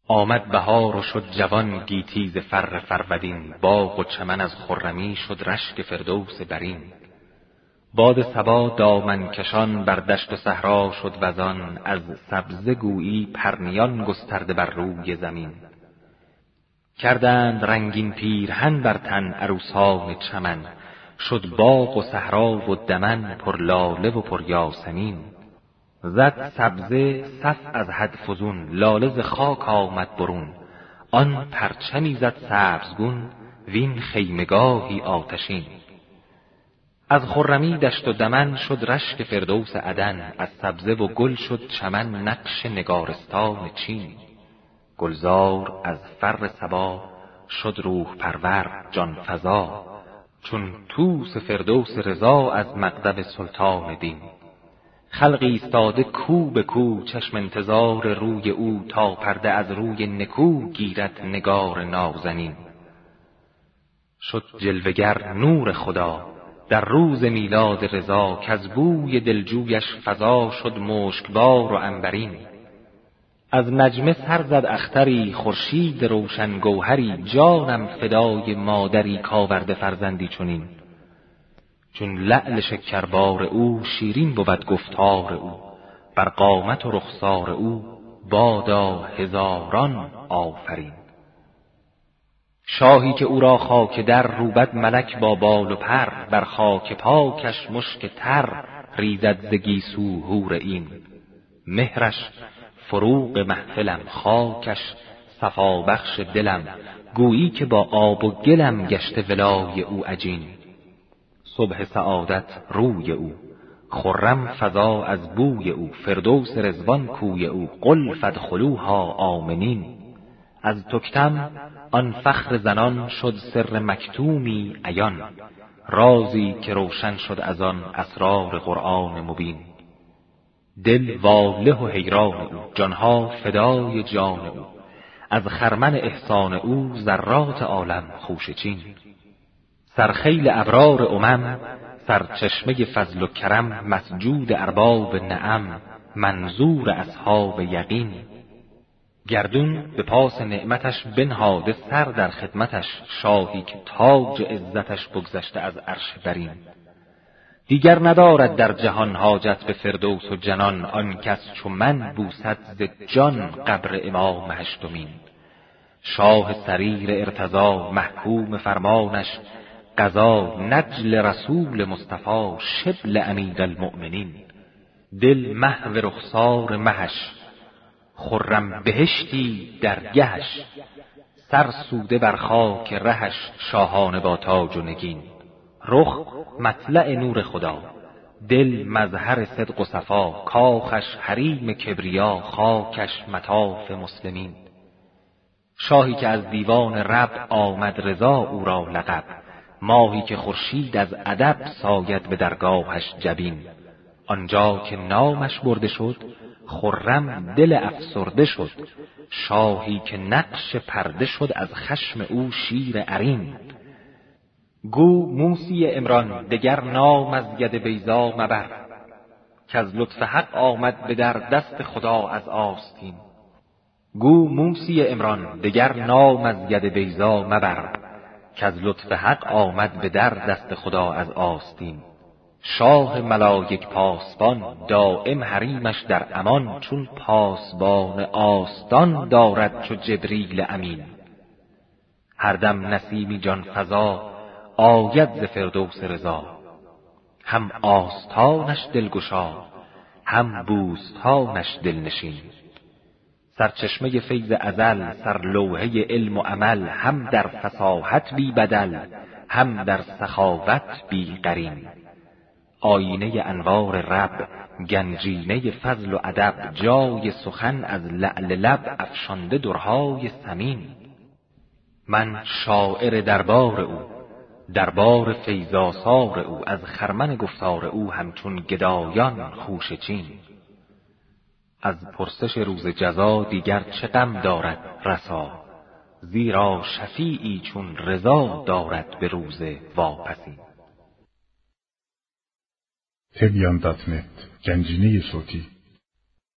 آمد بهار و شد جوان گیتی ز فر فرودین، باغ و چمن از خرمی شد رشک فردوس برین. باد صبا دامن کشان بر دشت و صحرا شد وزان، از سبزه گویی پرنیان گسترده بر روی زمین. کردند رنگین پیرهن بر تن عروسان چمن، شد باغ و صحرا و دمن پر لاله و پر یاسمین. زد سبزه صف از حد فزون، لاله ز خاک آمد برون. آن پرچمی زد سبزگون، وین خیمگاهی آتشین. از خرمی دشت و دمن شد رشک فردوس عدن، از سبزه و گل شد چمن نقش نگارستان چین. گلزار از فر صبا شد روح پرور جان فزا، چون طوس فردوس رضا از مقدم سلطان دین. خلقی ایستاده کو به کو، چشم انتظار روی او، تا پرده از روی نکو گیرد نگار نازنین. شد جلوگر نور خدا در روز میلاد رضا، کز بوی دلجویش فضا شد مشکبار و عنبرین. از نجمه سر زد اختری، خورشید روشن گوهری، جانم فدای مادری کاورده فرزندی چنین. چون لعل شکربار او شیرین بود گفتار او، بر قامت و رخسار او بادا هزاران آفرین. شاهی که او را خاک در روبد ملک با بال و پر، بر خاک پاکش مشک تر ریزد ز گیسو حور این. مهرش فروغ محفلم، خاکش صفا بخش دلم، گویی که با آب و گلم گشته ولای او عجین. صبح سعادت روی او، خرم فضا از بوی او، فردوس رضوان کوی او، قل فادخلوها آمنین. از تکتم آن فخر زنان شد سر مکتومی عیان، رازی که روشن شد از آن اسرار قرآن مبین. دل واله و حیران او، جانها فدای جان او، از خرمن احسان او ذرات عالم خوشه چین. سرخیل ابرار امم، سرچشمه فضل و کرم، مسجود ارباب نعم، منظور اصحاب یقین. گردون به پاس نعمتش بنهاده سر در خدمتش، شاهی که تاج عزتش بگذشته از عرش برین. دیگر ندارد در جهان حاجت به فردوس و جنان، آن کس چو من بوسد ز جان قبر امام هشتمین. شاه سریر ارتضا محکوم فرمانش، قضا نجل رسول مصطفی شبل امیر المؤمنین. دل محو رخسار مهش، خرم بهشتی درگهش، سر سوده بر خاک رهش، شاهانه با تاج و نگین. رخ مطلع نور خدا، دل مظهر صدق و صفا، کاخش حریم کبریا، خاکش مطاف مسلمین. شاهی که از دیوان رب آمد رضا او را لقب، ماهی که خورشید از ادب ساید به درگاهش جبین. آنجا که نامش برده شد خرم دل افسرده شد، شاهی که نقش پرده شد از خشم او شیر عرین. گو موسی عمران دگر نام از ید بیضا مبر، کز لطف حق آمد به در دست خدا از آستین. گو موسی عمران دگر نام از ید بیضا مبر، کز لطف حق آمد به در دست خدا از آستین. شاه ملائک پاسبان دائم حریمش در امان، چون پاسبان آستان دارد چو جبریل امین. هر دم نسیمی جان فزا آید ز فردوس رضا، هم آستانش دلگشا هم بوستانش دلنشین. سرچشمه فیض ازل، سر لوحه علم و عمل، هم در فصاحت بی بدل هم در سخاوت بی قرین. آینه انوار رب، گنجینه فضل و ادب، جای سخن از لعل لب افشانده درهای ثمین. من شاعر دربار او، دربار فیض آثار او، از خرمن گفتار او همچون گدایان خوشه چین. از پرسش روز جزا دیگر چه غم دارد رسا، زیرا شفیعی چون رضا دارد به روز واپسین. تبیان.net گنجینه صوتی